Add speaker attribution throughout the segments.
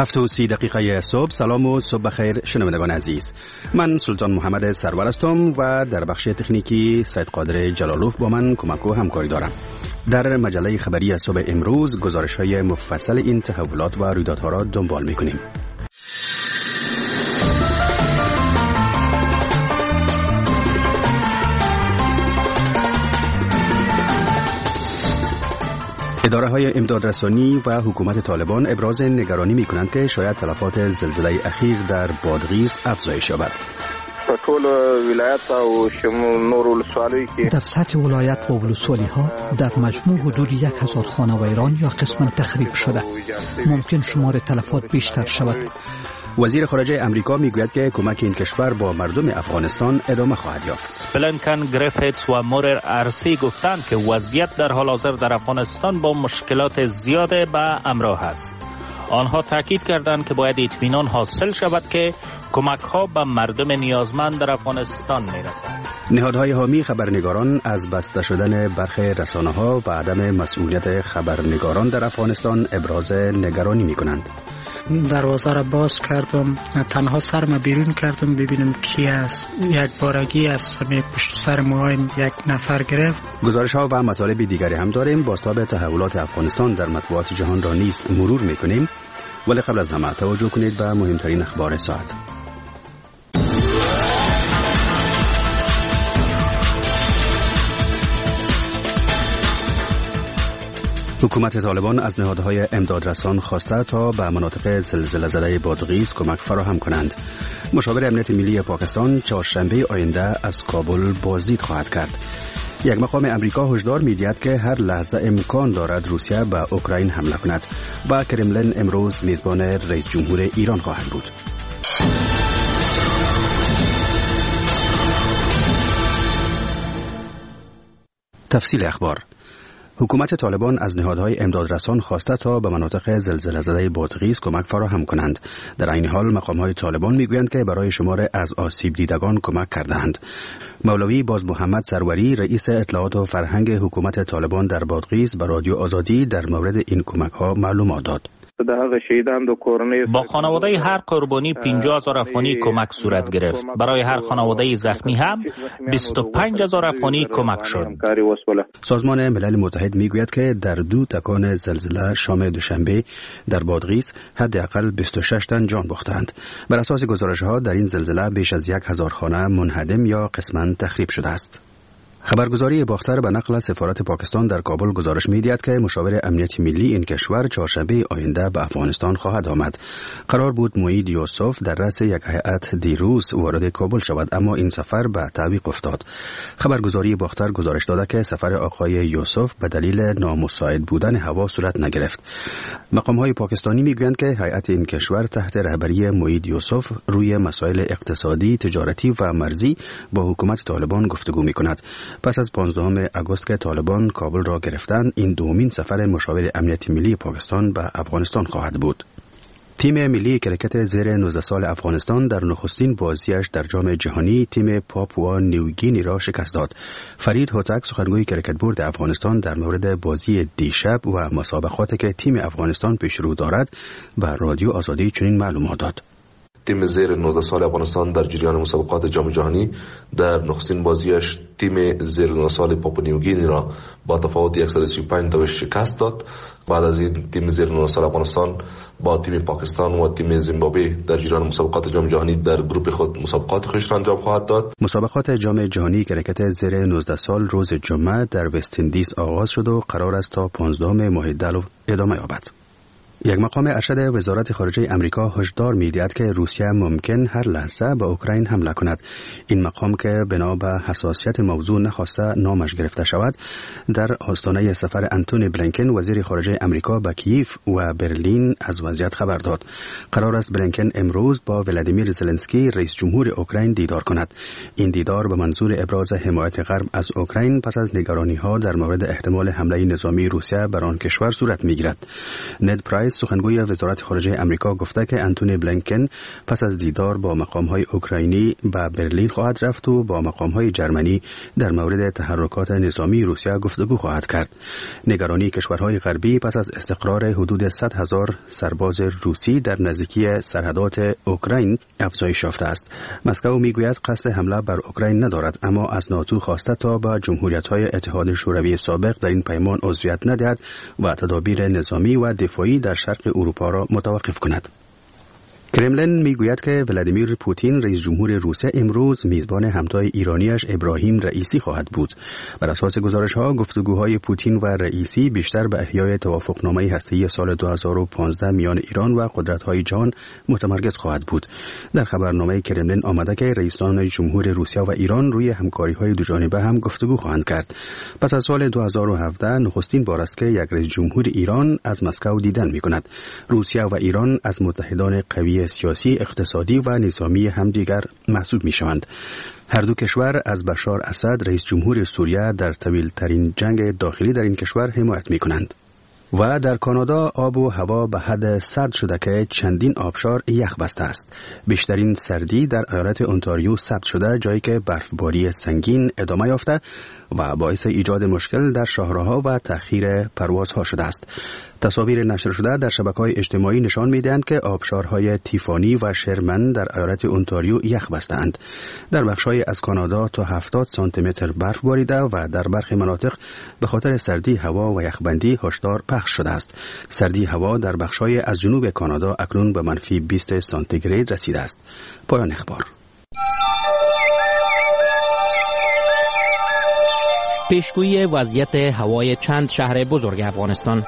Speaker 1: 7:30 صبح. سلام و صبح بخیر شنوندگان عزیز. من سلطان محمد سرور هستم و در بخش تکنیکی سید قادر جلالوف با من کمک و همکاری دارم. در مجله خبری صبح امروز گزارش‌های مفصل این تحولات و رویدادها را دنبال می‌کنیم. اداره‌های امدادرسانی و حکومت طالبان ابراز نگرانی می‌کنند که شاید تلفات زلزله اخیر در بادغیس افزایش یابد.
Speaker 2: در سطح ولایت و ولسوالی‌ها در مجموع حدود 1000 خانه و ایران یا قسماً تخریب شده. ممکن شمار تلفات بیشتر شود.
Speaker 1: وزیر خارجه امریکا میگوید که کمک این کشور با مردم افغانستان ادامه خواهد یافت.
Speaker 3: بلینکن، گریفیتس و مورر ارسی گفتند که وضعیت در حال حاضر در افغانستان با مشکلات زیاد به همراه است. آنها تاکید کردند که باید اطمینان حاصل شود که کمک‌ها به مردم نیازمند در افغانستان می‌رسد.
Speaker 1: نهادهای حامی خبرنگاران از بسته شدن برخی رسانه‌ها و عدم مسئولیت خبرنگاران در افغانستان ابراز نگرانی می‌کنند.
Speaker 4: دروازه را باز کردم، تنها سرم بیرون کردم ببینم کی است. یک بارگی است پشت سر مایم یک نفر گرفت.
Speaker 1: گزارش‌ها و مطالب دیگری هم داریم. بازتاب تحولات افغانستان در مطبوعات جهان را نیز مرور می‌کنیم، ولی قبل از همه توجه کنید به مهمترین اخبار ساعت. حکومت طالبان از نهادهای امدادرسان خواسته تا به مناطق زلزله زده بادغیس کمک فراهم کنند. مشاور امنیت ملی پاکستان چهارشنبه آینده از کابل بازدید خواهد کرد. یک مقام امریکا هشدار می‌دهد که هر لحظه امکان دارد روسیه به اوکراین حمله کند و کرملین امروز میزبان رئیس جمهور ایران خواهد بود. تفصیل اخبار. حکومت طالبان از نهادهای امدادرسان خواسته تا به مناطق زلزله زده بادغیس کمک فراهم کنند. در این حال مقام‌های طالبان میگویند که برای شمار از آسیب دیدگان کمک کردند. مولوی باز محمد سروری رئیس اطلاعات و فرهنگ حکومت طالبان در بادغیس به رادیو آزادی در مورد این کمک‌ها معلومات داد.
Speaker 3: با خانواده هر قربانی 50,000 افغانی کمک صورت گرفت. برای هر خانواده زخمی هم 25,000 افغانی کمک شد.
Speaker 1: سازمان ملل متحد میگوید که در 2 تکان زلزله شام دوشنبه در بادغیس حداقل 26 تن جان باختند. بر اساس گزارش‌ها در این زلزله بیش از 1000 خانه منهدم یا قسماً تخریب شده است. خبرگزاری باختر به نقل سفارت پاکستان در کابل گزارش می‌دهد که مشاور امنیت ملی این کشور چهارشنبه آینده به افغانستان خواهد آمد. قرار بود موعید یوسف در رأس یک هیئت دیروز وارد کابل شود، اما این سفر به تعویق افتاد. خبرگزاری باختر گزارش داده که سفر آقای یوسف به دلیل نامساعد بودن هوا صورت نگرفت. مقام‌های پاکستانی می‌گویند که هیئت این کشور تحت رهبری موعید یوسف روی مسائل اقتصادی، تجارتی و مرزی با حکومت طالبان گفتگو می‌کند. پس از 15 آگوست که طالبان کابل را گرفتند، این دومین سفر مشاور امنیت ملی پاکستان به افغانستان خواهد بود. تیم ملی کرکت زیر 19 سال افغانستان در نخستین بازیش در جام جهانی تیم پاپوا نیوگینی را شکست داد. فرید هوتک سخنگوی کرکت بورد افغانستان در مورد بازی دیشب و مسابقاتی که تیم افغانستان پیش رو دارد به رادیو آزادی چنین معلومات داد.
Speaker 5: تیم زیر 19 سال افغانستان در جریان مسابقات جام جهانی در نخستین بازیش تیم زیر 19 سال پاپوا نیوگینی را با تفاوت 135 تا شکست داد. بعد از این تیم زیر 19 سال افغانستان با تیم پاکستان و تیم زیمبابوه در جریان مسابقات جام جهانی در گروه خود مسابقات خود را انجام خواهد داد.
Speaker 1: مسابقات جام جهانی کرکت زیر 19 سال روز جمعه در وست اندیز آغاز شد و قرار است تا 15 ماه دی ادامه یابد. یک مقام ارشد وزارت خارجه امریکا هشدار می‌دهد که روسیه ممکن هر لحظه به اوکراین حمله کند. این مقام که بنا به حساسیت موضوع نخواسته نامش گرفته شود، در آستانه سفر انتونی بلینکن وزیر خارجه امریکا به کیف و برلین از وضعیت خبر داد. قرار است بلینکن امروز با ولادیمیر زلنسکی رئیس جمهور اوکراین دیدار کند. این دیدار به منظور ابراز حمایت غرب از اوکراین پس از نگرانی‌ها در مورد احتمال حمله نظامی روسیه بر آن کشور صورت می‌گیرد. نed پرایس سخنگوی وزارت خارجه امریکا گفته که انتونی بلینکن پس از دیدار با مقام‌های اوکراینی به برلین خواهد رفت و با مقام‌های جرمنی در مورد تحرکات نظامی روسیه گفتگو خواهد کرد. نگرانی کشورهای غربی پس از استقرار حدود 100,000 سرباز روسی در نزدیکی سرحدات اوکراین افزایش یافته است. مسکو میگوید قصد حمله بر اوکراین ندارد، اما از ناتو خواسته تا به جمهوریت‌های اتحاد شوروی سابق در این پیمان عضویت ندهد و تدابیر نظامی و دفاعی در شرق اروپا را متوقف کند. کرملین میگوید که ولادیمیر پوتین رئیس جمهور روسیه امروز میزبان همتای ایرانیش ابراهیم رئیسی خواهد بود. بر اساس گزارش‌ها گفتگوهای پوتین و رئیسی بیشتر به احیای توافقنامه هسته‌ای سال 2015 میان ایران و قدرت‌های جهان متمرکز خواهد بود. در خبرنامه کرملین آمده که رئیسان جمهور روسیه و ایران روی همکاری‌های دوجانبه هم گفتگو خواهند کرد. پس از سال 2017 نخستین بار است که یک رئیس جمهور ایران از مسکو دیدن می‌کند. روسیه و ایران از متحدان قوی سیاسی، اقتصادی و نظامی همدیگر محسوب می‌شوند. هر دو کشور از بشار اسد رئیس جمهور سوریه در طویل‌ترین جنگ داخلی در این کشور حمایت می‌کنند. و در کانادا آب و هوا به حد سرد شده که چندین آبشار یخ بسته است. بیشترین سردی در ایالت اونتاریو ثبت شده، جایی که برفباری سنگین ادامه یافته و باعث ایجاد مشکل در شاهراها و تأخیر پروازها شده است. تصاویر نشر شده در شبکه‌های اجتماعی نشان می‌دهند که آبشارهای تیفانی و شرمن در ایالت اونتاریو یخ بسته‌اند. در بخش‌های از کانادا تا 70 سانتی متر برف باریده و در برخی مناطق به خاطر سردی هوا و یخبندی هشدار پخش شده است. سردی هوا در بخش‌های از جنوب کانادا اکنون به منفی 20 سانتیگراد رسیده است. پایان اخبار.
Speaker 6: پیشگویی وضعیت هوای چند شهر بزرگ افغانستان.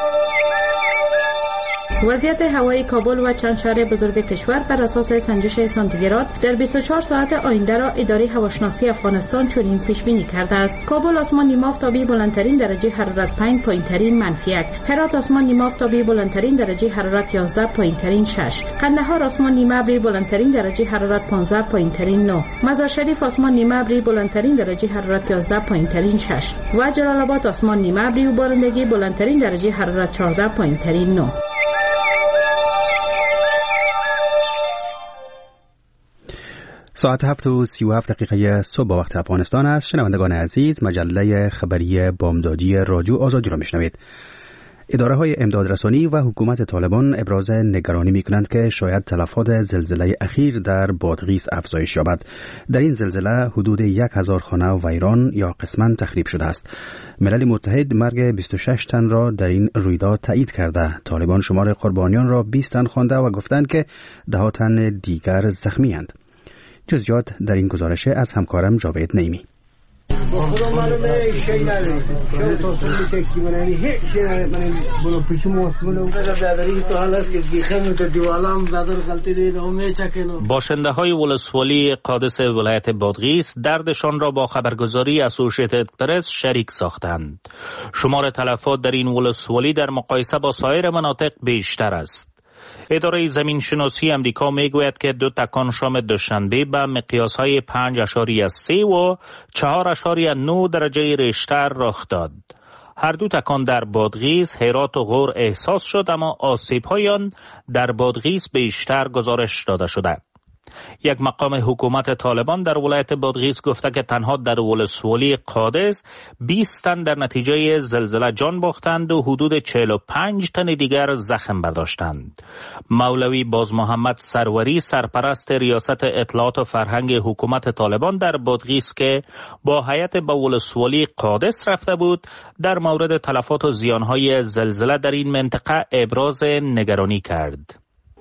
Speaker 7: وضعیت هوایی کابل و چند شهر بزرگ کشور بر اساس سنجش سانتیگراد در 24 ساعت آینده را اداره هواشناسی افغانستان چنین پیش بینی کرده است. کابل آسمان نیمه آفتابی بلندترین درجه حرارت 5، پایینترین -1. هرات آسمان نیمه آفتابی بلندترین درجه حرارت 11، پایینترین 6. قندهار آسمان نیمه ابری بلندترین درجه حرارت 15، پایینترین 9. مزار شریف آسمان نیمه ابری بلندترین درجه حرارت 11، پایینترین 6 و جلال آباد آسمان نیمه ابری و بارندگی بلندترین درجه حرارت 14، پایینترین 9.
Speaker 1: ساعت 7:37 صبح با وقت افغانستان است. شنوندگان عزیز، مجله خبری بامدادی رادیو آزادی را میشنوید. اداره‌های امدادرسانی و حکومت طالبان ابراز نگرانی می‌کنند که شاید تلفات زلزله اخیر در بادغیس افزایش یابد. در این زلزله حدود 1000 خانه ویران یا قسماً تخریب شده است. ملل متحد مرگ 26 تن را در این رویداد تایید کرده. طالبان شمار قربانیان را 20 تن خوانده و گفتند که 10 تن دیگر زخمی‌اند. جزئیات در این گزارش از همکارم جاوید نیمی.
Speaker 3: باشنده های ولسوالی قادس ولایت بادغیس دردشان را با خبرگزاری اسوشیتد پرس شریک ساختند. شمار تلفات در این ولسوالی در مقایسه با سایر مناطق بیشتر است. اداره زمین شناسی امریکا میگوید که 2 تکان شام دوشنبه به مقیاس‌های 5.3 و 4.9 درجه ریشتر رخ داد. هر 2 تکان در بادغیس، هرات و غور احساس شد، اما آسیب‌های آن در بادغیس بیشتر گزارش داده شده. یک مقام حکومت طالبان در ولایت بادغیس گفته که تنها در ولسوالی قادس 20 تن در نتیجه زلزله جان باختند و حدود 45 تن دیگر زخم برداشتند. مولوی باز محمد سروری، سرپرست ریاست اطلاعات و فرهنگ حکومت طالبان در بادغیس که با هیئت به ولسوالی قادس رفته بود، در مورد تلفات و زیانهای زلزله در این منطقه ابراز نگرانی کرد.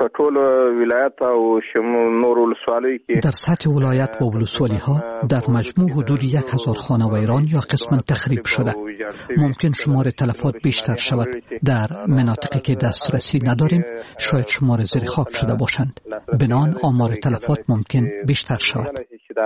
Speaker 2: در سطح ولایت و ولسوالی ها در مجموع حدود 1000 خانه ویران یا قسماً تخریب شده. ممکن شمار تلفات بیشتر شود. در مناطقی که دسترسی نداریم شاید شمار زیر خاک شده باشند. بنابراین آمار تلفات ممکن بیشتر شود.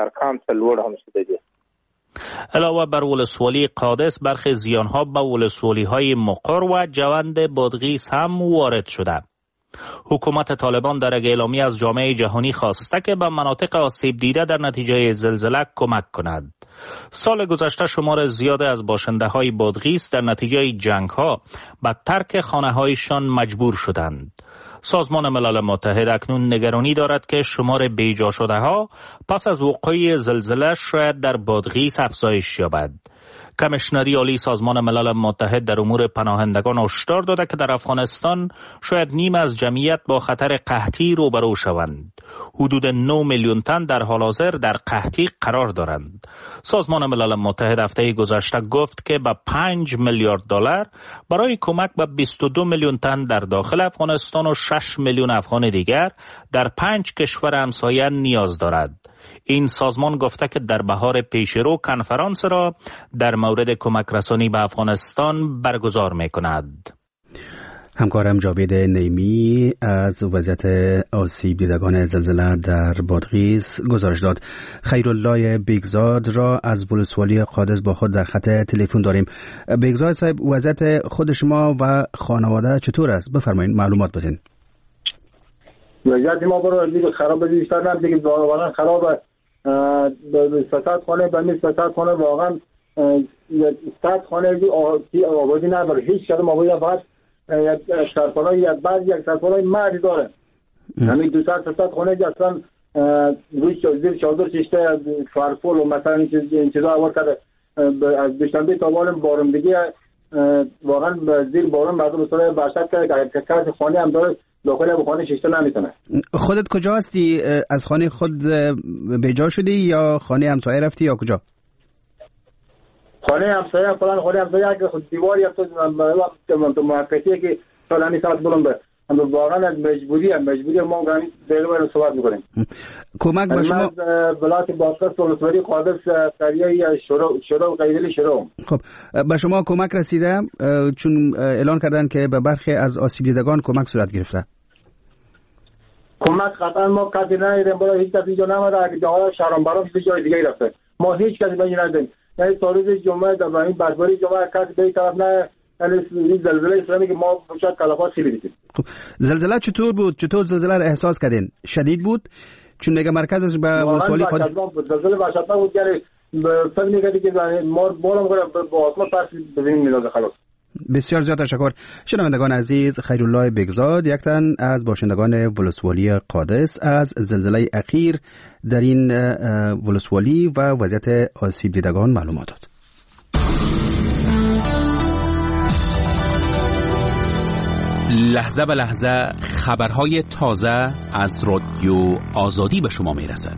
Speaker 3: علاوه بر ولسوالی قادس، برخی زیانها به ولسوالی های مقر و جوند بادغیس هم وارد شده. حکومت طالبان در اعلامیه از جامعه جهانی خواسته که به مناطق آسیب دیده در نتیجه زلزله کمک کند. سال گذشته شمار زیاد از باشنده‌های بادغیس در نتیجه جنگ‌ها به ترک خانه‌هایشان مجبور شدند. سازمان ملل متحد اکنون نگرانی دارد که شمار بیجا شده‌ها پس از وقوع زلزله شاید در بادغیس افزایش یابد. کمیشنری عالی سازمان ملل متحد در امور پناهندگان هشدار داده که در افغانستان شاید نیم از جمعیت با خطر قحطی روبرو شوند. حدود 9 میلیون تن در حال حاضر در قحطی قرار دارند. سازمان ملل متحد هفته گذشته گفت که به 5 میلیارد دلار برای کمک به 22 میلیون تن در داخل افغانستان و 6 میلیون افغان دیگر در 5 کشور همسایه نیاز دارد. این سازمان گفته که در بهار پیشرو کنفرانس را در مورد کمک رسانی به افغانستان برگزار می‌کند.
Speaker 1: همکارم جاوید نیمی از وضعیت آسیب دیدگان زلزله در بادغیس گزارش داد. خیرالله بیگزاد را از ولسوالی قادس با خود در خط تلفن داریم. بیگزاد صاحب، وضعیت خود شما و خانواده چطور است؟ بفرمایید معلومات بدین.
Speaker 8: وضعیت ما برای خراب بیشتر نه، دیگه واقعا خرابه. به ستاد خانه به می ستاد خانه واقعا ستاد خانه آبادی نداره، هیچ کدوم آبادی فقط یک سرپالای یک بعض یک سرپالای مردی داره. همین 200 ستاد خانه که اصلا روی زیر چادر شیشته فرفول و مثلا این چیزا آورد کرده. از دوشنبه تا بارندگی واقعا زیر باران مردم سال برشت کرده که کسی خانه هم داره داخل اب خانه شیشته نمیتونه.
Speaker 1: خودت کجا هستی؟ از خانه خود بیجا شدی یا خانه همسایه رفتی یا کجا؟
Speaker 8: خانه همسایه فلان خانه همسایه که خود دیواری تو موقعیتیه که فلانی ساعت بلنده. اما واقعا از مجبوری ما گانی دیگه باید صحبت میکنیم.
Speaker 1: کمک به شما
Speaker 8: بلات باسکت سولسوری قادس قریه شروع قیدلی شروع.
Speaker 1: خب به شما کمک رسیده؟ چون اعلان کردن که به برخی از آسیب دیدگان کمک صورت گرفته.
Speaker 8: کمک قطعا ما کسی ندیدیم، برای هیچ کسی اینجا نماده. اگه جاهای شهرانبران به جای دیگه رفته، ما هیچ کسی به ندیدیم. یعنی تاریخ جمعه در این بازاری جمعه کسی به این طرف نه. این زلزله اسلامی که ما شاید کلافات خیلی دیدیم.
Speaker 1: خب زلزله چطور بود؟ چطور زلزله رو احساس کردین؟ شدید بود؟ چون میگه مرکزش به ولسوالی
Speaker 8: قادس زلزله وحشتناک بود. یعنی فکر می‌کردی که ما بالام کنه با آسمان پرت ببینیم میاد خلاص.
Speaker 1: بسیار زیاد تشکر. شنوندگان عزیز، خیرالله بیگزاد یک تن از باشندگان ولسوالی قادس از زلزله اخیر در این ولسوالی و وضعیت آسیب دیدگان معلومات داد.
Speaker 9: لحظه به لحظه خبرهای تازه از رادیو آزادی به شما میرسد.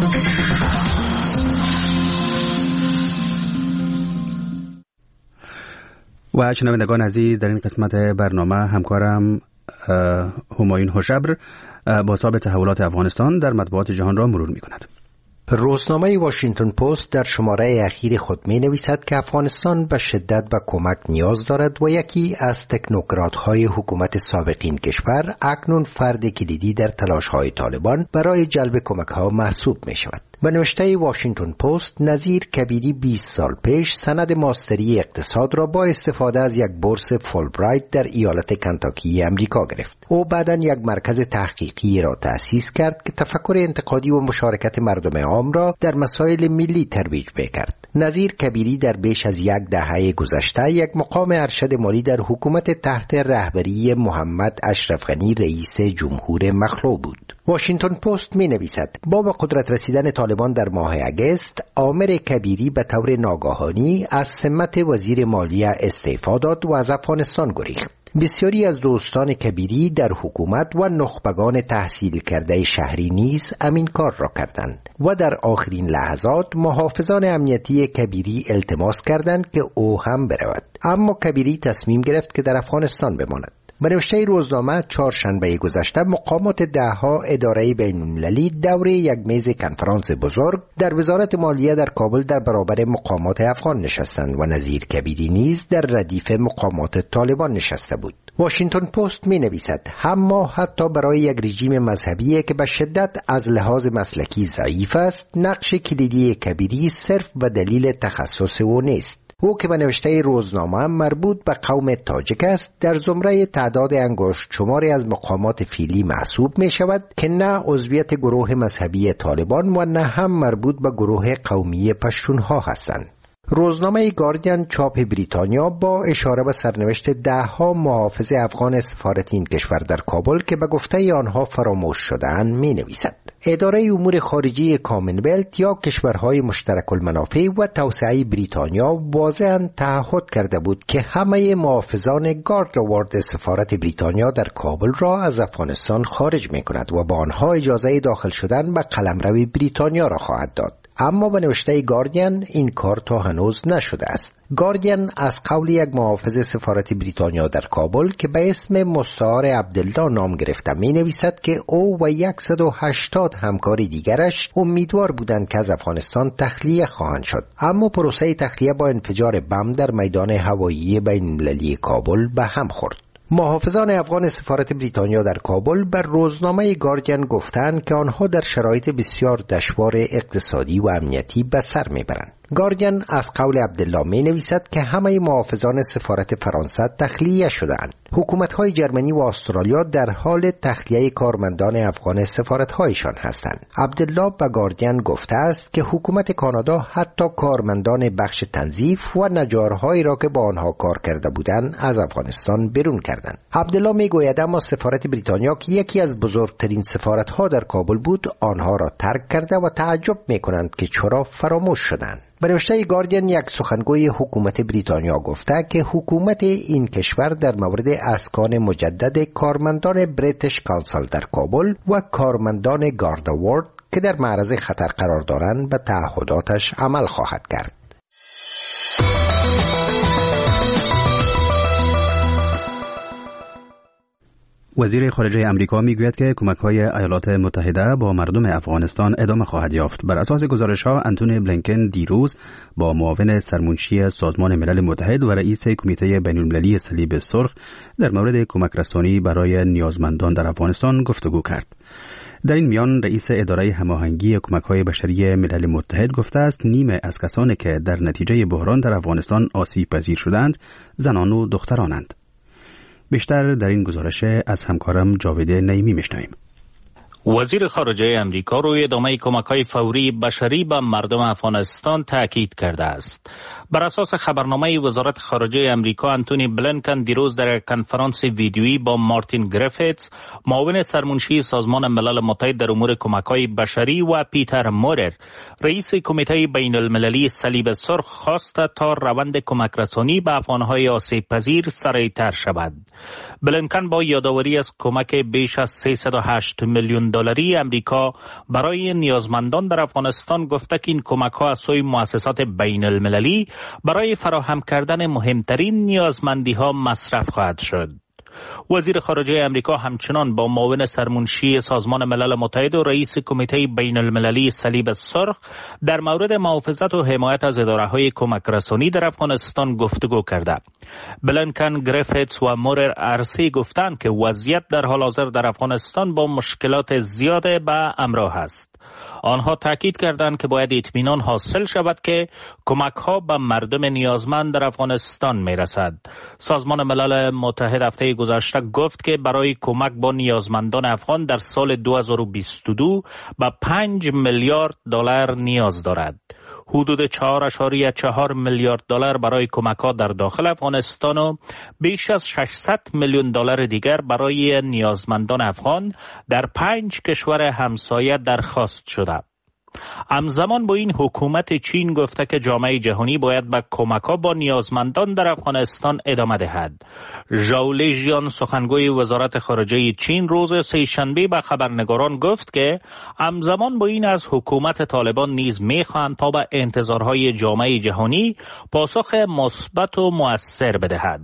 Speaker 1: و شنوندگان عزیز، در این قسمت برنامه همکارم همایون هوشبر با تاب تحولات افغانستان در مطبوعات جهان را مرور می کند.
Speaker 10: روزنامه واشنگتن پست در شماره اخیر خود می نویسد که افغانستان به شدت به کمک نیاز دارد و یکی از تکنوکرات‌های حکومت سابق این کشور اکنون فرد کلیدی در تلاش‌های طالبان برای جلب کمک‌ها محسوب می شود. به نوشته واشنگتن پست، نظیر کبیری 20 سال پیش سند ماستری اقتصاد را با استفاده از یک بورس فولبرایت در ایالت کنتاکی امریکا گرفت. او بعداً یک مرکز تحقیقی را تأسیس کرد که تفکر انتقادی و مشارکت مردم عام را در مسائل ملی ترویج کرد. نظیر کبیری در بیش از یک دهه گذشته یک مقام ارشد مالی در حکومت تحت رهبری محمد اشرف غنی رئیس جمهور مخلوع بود. واشنگتن پست می نویسد با به قدرت رسیدن طالبان در ماه اگست، عامر کبیری به طور ناگهانی از سمت وزیر مالیه استعفا داد و از افغانستان گریخت. بسیاری از دوستان کبیری در حکومت و نخبگان تحصیل کرده شهری نیز همین کار را کردند و در آخرین لحظات محافظان امنیتی کبیری التماس کردند که او هم برود، اما کبیری تصمیم گرفت که در افغانستان بماند. به نوشته روزنامه، چهارشنبه گذشته مقامات دهها اداره بین‌المللی دوره یک میز کنفرانس بزرگ در وزارت مالیه در کابل در برابر مقامات افغان نشستند و نظیر کبیری نیز در ردیف مقامات طالبان نشسته بود. واشنگتن پست می نویسد اما حتی برای یک رژیم مذهبی که به شدت از لحاظ مسلکی ضعیف است، نقش کلیدی کبیری صرف به دلیل تخصص او نیست. او که به نوشته روزنامه مربوط به قوم تاجک است، در زمره تعداد انگشت شماری از مقامات فعلی محسوب می شود که نه عضویت گروه مذهبی طالبان و نه هم مربوط به گروه قومی پشتونها هستند. روزنامه گاردین چاپ بریتانیا با اشاره به سرنوشت ده‌ها محافظ افغان سفارت این کشور در کابل که به گفته آنها فراموش شده‌اند می‌نویسد: اداره امور خارجه کامنولت یا کشورهای مشترک المنافع و توسعه بریتانیا واضحاً تعهد کرده بود که همه محافظان گاردوارد سفارت بریتانیا در کابل را از افغانستان خارج می‌کند و با آنها اجازه داخل شدن به قلمرو بریتانیا را خواهد داد. اما به نوشته گاردین این کار تا هنوز نشده است. گاردین از قول یک محافظ سفارت بریتانیا در کابل که به اسم مستعار عبدالله نام گرفته می نویسد که او و 180 همکار دیگرش امیدوار بودند که از افغانستان تخلیه خواهند شد، اما پروسه تخلیه با انفجار بم در میدان هوایی بین‌المللی کابل به هم خورد. محافظان افغان سفارت بریتانیا در کابل بر روزنامه گاردین گفتند که آنها در شرایط بسیار دشوار اقتصادی و امنیتی به سر میبرند. گاردین از قول عبدالله می نویسد که همه محافظان سفارت فرانسه تخلیه شدند. حکومت‌های جرمنی و استرالیا در حال تخلیه کارمندان افغان سفارت‌هایشان هستند. عبدالله به گاردین گفته است که حکومت کانادا حتی کارمندان بخش تنظیف و نجارهایی را که با آنها کار کرده بودند از افغانستان بیرون کردند. عبدالله می گوید اما سفارت بریتانیا که یکی از بزرگترین سفارت‌ها در کابل بود آنها را ترک کرده و تعجب می کنند که چرا فراموش شدند. به نوشته گاردین یک سخنگوی حکومت بریتانیا گفته که حکومت این کشور در مورد اسکان مجدد کارمندان بریتیش کانسل در کابل و کارمندان گاردوارد که در معرض خطر قرار دارند به تعهداتش عمل خواهد کرد.
Speaker 1: وزیر خارجه امریکا میگوید که کمک‌های ایالات متحده با مردم افغانستان ادامه خواهد یافت. بر اساس گزارش‌ها انتونی بلینکن دیروز با معاون سرمنشی سازمان ملل متحد و رئیس کمیته بین‌المللی صلیب سرخ در مورد کمک رسانی برای نیازمندان در افغانستان گفتگو کرد. در این میان رئیس اداره هماهنگی کمک‌های بشری ملل متحد گفته است نیمه از کسانی که در نتیجه بحران در افغانستان آسیب پذیر شدند زنان و دخترانند. بیشتر در این گزارش از همکارم جاوید نعیمی میشنویم.
Speaker 3: وزیر خارجه امریکا روی ادامه کمک‌های فوری بشری به مردم افغانستان تاکید کرده است. بر اساس خبرنامه وزارت خارجه امریکا انتونی بلینکن دیروز در کنفرانس ویدیویی با مارتین گریفیتس معاون سرمنشی سازمان ملل متحد در امور کمک‌های بشری و پیتر مورر رئیس کمیته بین‌المللی صلیب سرخ خواست تا روند کمک رسانی به افغان‌های آسیب پذیر سریعتر شود. بلینکن با یادآوری از کمک بیش از 308 میلیون دلاری امریکا برای نیازمندان در افغانستان گفته که این کمک‌ها از سوی مؤسسات بین‌المللی برای فراهم کردن مهمترین نیازمندی‌ها مصرف خواهد شد. وزیر خارجه امریکا همچنان با معاون سرمنشی سازمان ملل متحد و رئیس کمیته بین‌المللی صلیب سرخ در مورد محافظت و حمایت از اداره‌های کمک رسانی در افغانستان گفتگو کرده. بلینکن، گریفیتس و مورر ارسی گفتند که وضعیت در حال حاضر در افغانستان با مشکلات زیاد به همراه است. آنها تاکید کردند که باید اطمینان حاصل شود که کمک‌ها به مردم نیازمند در افغانستان می‌رسد. سازمان ملل متحد هفته گذشته گفت که برای کمک با نیازمندان افغان در سال 2022 به 5 میلیارد دلار نیاز دارد. حدود 4.4 میلیارد دلار برای کمک‌ها در داخل افغانستان و بیش از 600 میلیون دلار دیگر برای نیازمندان افغان در 5 کشور همسایه درخواست شده. همزمان با این حکومت چین گفته که جامعه جهانی باید به کمک‌ها با نیازمندان در افغانستان ادامه دهد. ژائو لیژیان سخنگوی وزارت خارجه چین روز سه‌شنبه به خبرنگاران گفت که همزمان با این از حکومت طالبان نیز می‌خواهند تا به انتظارهای جامعه جهانی پاسخ مثبت و مؤثر بدهد.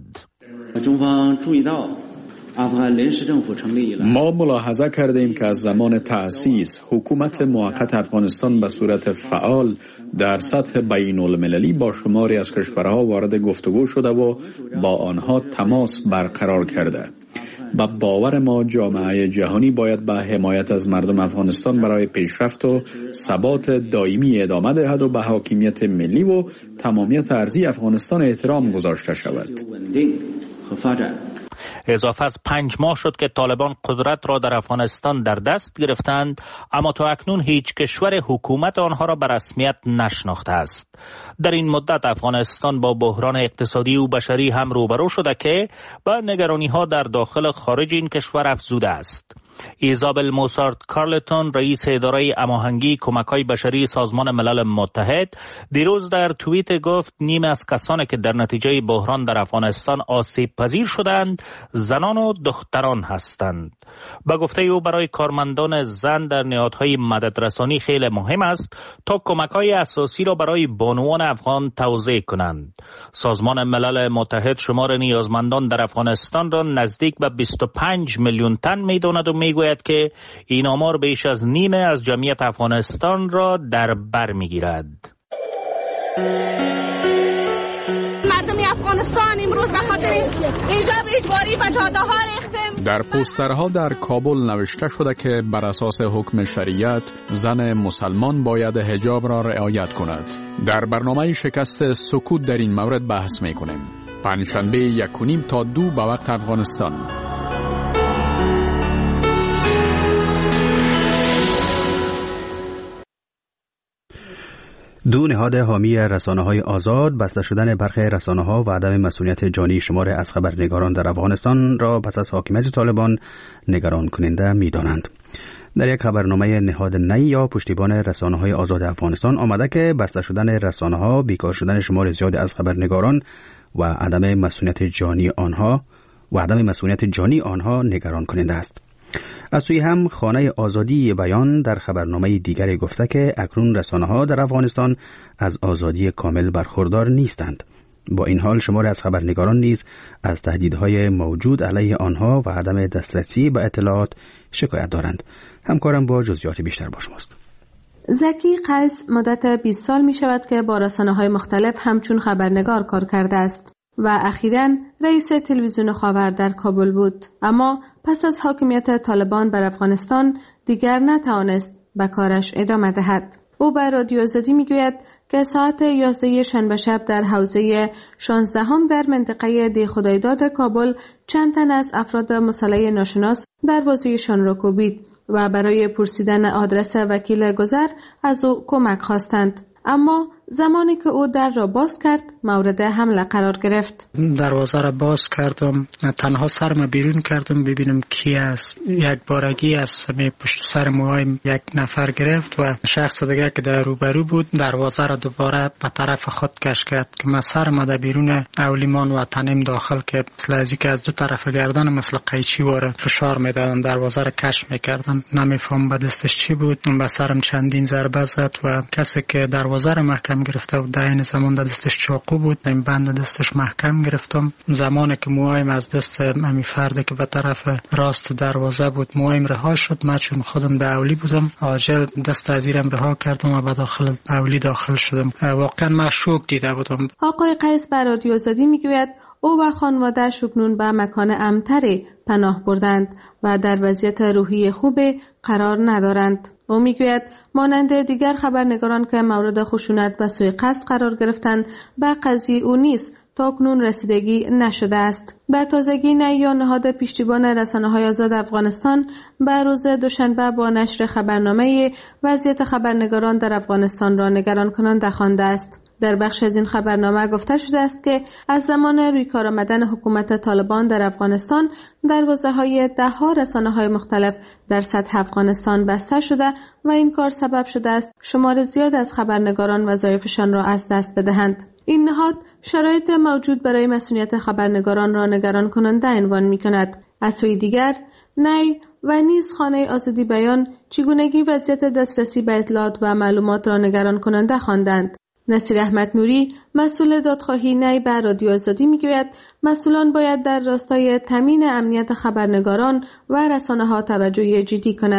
Speaker 11: ما ملاحظه کردیم که از زمان تأسیس حکومت موقت افغانستان به صورت فعال در سطح بین المللی با شماری از کشورها وارد گفتگو شده و با آنها تماس برقرار کرده. با باور ما جامعه جهانی باید به حمایت از مردم افغانستان برای پیشرفت و ثبات دائمی ادامه دهد و به حاکمیت ملی و تمامیت ارضی افغانستان احترام گذاشته شود.
Speaker 3: اضافه از 5 ماه شد که طالبان قدرت را در افغانستان در دست گرفتند، اما تا اکنون هیچ کشور حکومت آنها را به رسمیت نشناخته است. در این مدت افغانستان با بحران اقتصادی و بشری هم روبرو شده که با نگرانی‌ها در داخل خارج این کشور افزوده است. ایزابل موسارت کارلتون، رئیس اداره هماهنگی کمک‌های بشری سازمان ملل متحد، دیروز در توییت گفت نیم از کسانی که در نتیجه بحران در افغانستان آسیب پذیر شدند زنان و دختران هستند. به گفته او برای کارمندان زن در نهادهای مددرسانی خیلی مهم است تا کمک‌های اساسی را برای بانوان افغان توزیع کنند. سازمان ملل متحد شمار نیازمندان در افغانستان را نزدیک به 25 میلیون تن می‌داند و میگوید که این آمار بیش از نیمه از جمعیت افغانستان را در بر میگیرد.
Speaker 12: مردم افغانستان امروز به خاطر حجاب اجباری و جاده‌ها ریختیم.
Speaker 11: در پوسترها در کابل نوشته شده که بر اساس حکم شریعت زن مسلمان باید حجاب را رعایت کند. در برنامه شکست سکوت در این مورد بحث می‌کنیم. پنجشنبه 1:30 تا 2 به وقت افغانستان.
Speaker 1: دو نهاد حامی رسانه‌های آزاد بسته شدن برخی رسانه‌ها و عدم مسئولیت جانی شمار از خبرنگاران در افغانستان را پس از حاکمیت طالبان نگران کننده می‌دانند. در یک خبرنامه نهاد نی یا پشتیبان رسانه‌های آزاد افغانستان آمده که بسته شدن رسانه‌ها، بیکار شدن شمار زیادی از خبرنگاران و عدم مسئولیت جانی آنها نگران کننده است. از سوی هم خانه آزادی بیان در خبرنامه دیگری گفته که اکنون رسانه‌ها در افغانستان از آزادی کامل برخوردار نیستند. با این حال شماری از خبرنگاران نیز از تهدیدهای موجود علیه آنها و عدم دسترسی به اطلاعات شکایت دارند. همکارم با جزئیات بیشتر با شماست.
Speaker 7: زکی قیس مدت 20 سال می شود که با رسانه‌های مختلف همچون خبرنگار کار کرده است و اخیراً رئیس تلویزیون خاور در کابل بود. اما پس از حاکمیت طالبان بر افغانستان دیگر نتوانست به کارش ادامه دهد. او به رادیو آزادی میگوید که ساعت 11 شنبه شب در حوزه 16 در منطقه دی خدایداد کابل چند تن از افراد مسلح ناشناس دروازه‌شان را کوبید و برای پرسیدن آدرس وکیل گذر از او کمک خواستند. اما زمانی که او در را باز کرد مورد حمله قرار گرفت.
Speaker 4: دروازه را باز کردم، تنها سرم بیرون کردم ببینم کی است. یک بارگی از پشت سر موهایم یک نفر گرفت و شخص دیگه که در روبرو بود دروازه را دوباره به طرف خود کش کرد که من سرم در بیرون اولیمان و تنم داخل که لازم که از دو طرف گردن مثل قیچی واره فشار میدادن، دروازه را کش میکردن. نمیفهم به دستش چی بود. به سرم چندین ضربه زد و کسی که دروازه را محکم گرفته و در این زمان دستش چاقو بود، این بند دستش محکم گرفتم. زمانی که موهایم از دست امی فرده که به طرف راست دروازه بود موهایم رها شد، من چون خودم در اولی بودم عاجل دست از زیرم رها کردم و به داخل اولی داخل شدم. واقعا من شوک دیده بودم.
Speaker 7: آقای قیس بر رادیو آزادی میگوید او و خانواده شکنون به مکان امن‌تری پناه بردند و در وضعیت روحی خوب قرار ندارند. او میگوید مانند دیگر خبرنگاران که مورد خشونت و سوء قصد قرار گرفتند به قضیه او نیز تاکنون رسیدگی نشده است. به تازگی نی نهاد پشتیبان رسانه‌های آزاد افغانستان به روز دوشنبه با نشر خبرنامه وضعیت خبرنگاران در افغانستان را نگران کننده خوانده است. در بخش از این خبرنامه گفته شده است که از زمان روی کار آمدن حکومت طالبان در افغانستان دروازه‌های ده‌ها رسانه‌های مختلف در سطح افغانستان بسته شده و این کار سبب شده است شمار زیاد از خبرنگاران وظایفشان را از دست بدهند. این نهاد شرایط موجود برای مسئولیت خبرنگاران را نگران کننده عنوان می‌کند. از سوی دیگر نی و نیز خانه آزادی بیان چگونگی وضعیت دسترسی به اطلاعات و معلومات را نگران کننده خواندند. نصیر احمد نوری مسئول دادخواهی نی به رادیو آزادی میگوید مسئولان باید در راستای تامین امنیت خبرنگاران و رسانه‌ها توجه جدی کنند.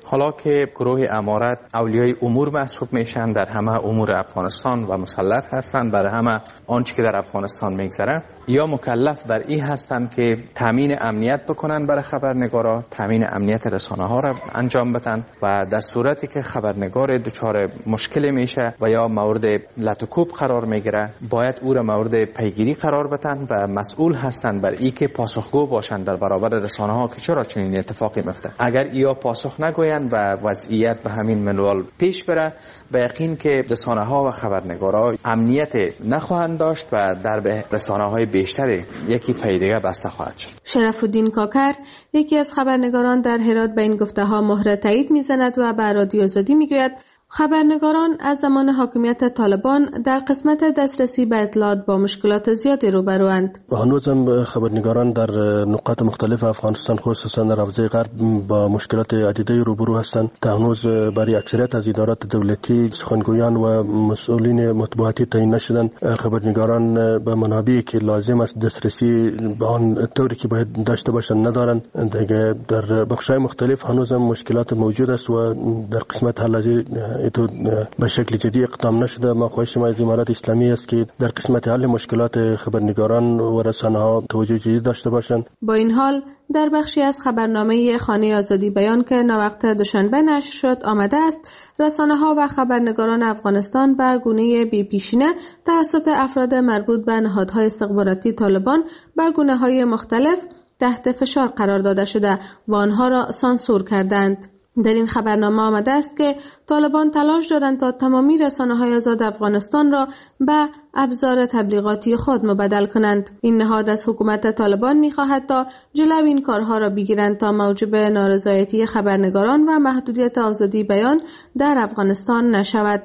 Speaker 13: حالا که گروه امارت اولیای امور محسوب میشن، در همه امور افغانستان و مسلط هستند، برای همه آنچه که در افغانستان میگذره، یا مکلف بر این هستند که تامین امنیت بکنن برای خبرنگارا، تامین امنیت رسانه ها را انجام بدن و در صورتی که خبرنگار دچار مشکل میشه و یا مورد لطوکوب قرار میگیره، باید او را مورد پیگیری قرار بدن و مسئول هستند بر این که پاسخگو باشند در برابر رسانه ها که چرا چنین اتفاقی میفته. اگر یا پاسخ نگویند و وضعیت به همین منوال پیش بره، به یقین که رسانه ها و خبرنگارا امنیت نخواهند داشت و در به رسانه های بیشتری یکی پای دیگه بسته خواهد شد.
Speaker 7: شرف الدین کاکر یکی از خبرنگاران در هرات به این گفته ها مهر تایید میزند و به رادیو آزادی میگوید خبرنگاران از زمان حاکمیت طالبان در قسمت دسترسی به اطلاعات با مشکلات زیادی روبروند.
Speaker 14: هنوز هم خبرنگاران در نقاط مختلف افغانستان خصوصا در حوزه غرب با مشکلات عدیده روبرو هستند. تا هنوز برای اکثریت از ادارات دولتی سخنگویان و مسئولین مطبوعاتی تعیین نشدند. خبرنگاران به منابعی که لازم است دسترسی به آن طوری که باید داشته باشند ندارند. دیگه در بخش‌های مختلف هنوز هم مشکلات موجود است و در قسمت حل ایتو به شکل جدی اقدام نشده. ما خواهش ما از امارت اسلامی است که در قسمت حل مشکلات خبرنگاران و رسانه ها توجه جدی داشته باشند.
Speaker 7: با این حال در بخشی از خبرنامه خانه آزادی بیان که ناوقت دوشنبه نشر شد آمده است رسانه ها و خبرنگاران افغانستان به گونه بی پیشینه توسط افراد مربوط به نهادهای استخباراتی طالبان به گونه‌های مختلف تحت فشار قرار داده شده و آنها را سانسور کردند. در این خبرنامه آمده است که طالبان تلاش دارند تا تمامی رسانه‌های آزاد افغانستان را به ابزار تبلیغاتی خود مبدل کنند. این نهاد از حکومت طالبان می‌خواهد تا جلو این کارها را بگیرند تا موجب نارضایتی خبرنگاران و محدودیت آزادی بیان در افغانستان نشود.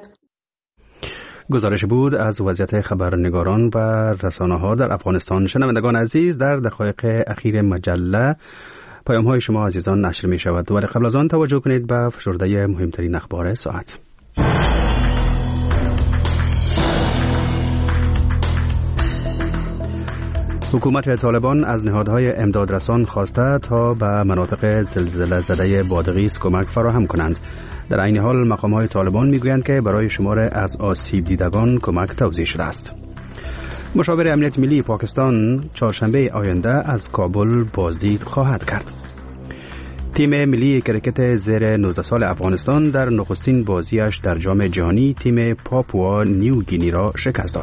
Speaker 1: گزارش بود از وضعیت خبرنگاران و رسانه‌ها در افغانستان. شنوندگان عزیز، در دقایق اخیر مجله پیام های شما عزیزان نشر می شود، ولی قبل از آن توجه کنید به فشرده مهمترین اخبار ساعت. حکومت طالبان از نهادهای امدادرسان خواسته تا به مناطق زلزله زده بادغیس کمک فراهم کنند. در عین حال مقام‌های طالبان میگویند که برای شمار از آسیب دیدگان کمک توزیع شده است. مشاور امنیت ملی پاکستان چهارشنبه آینده از کابل بازدید خواهد کرد. تیم ملی کرکت زیر 19 سال افغانستان در نخستین بازیش در جام جهانی تیم پاپوا نیو گینی را شکست داد.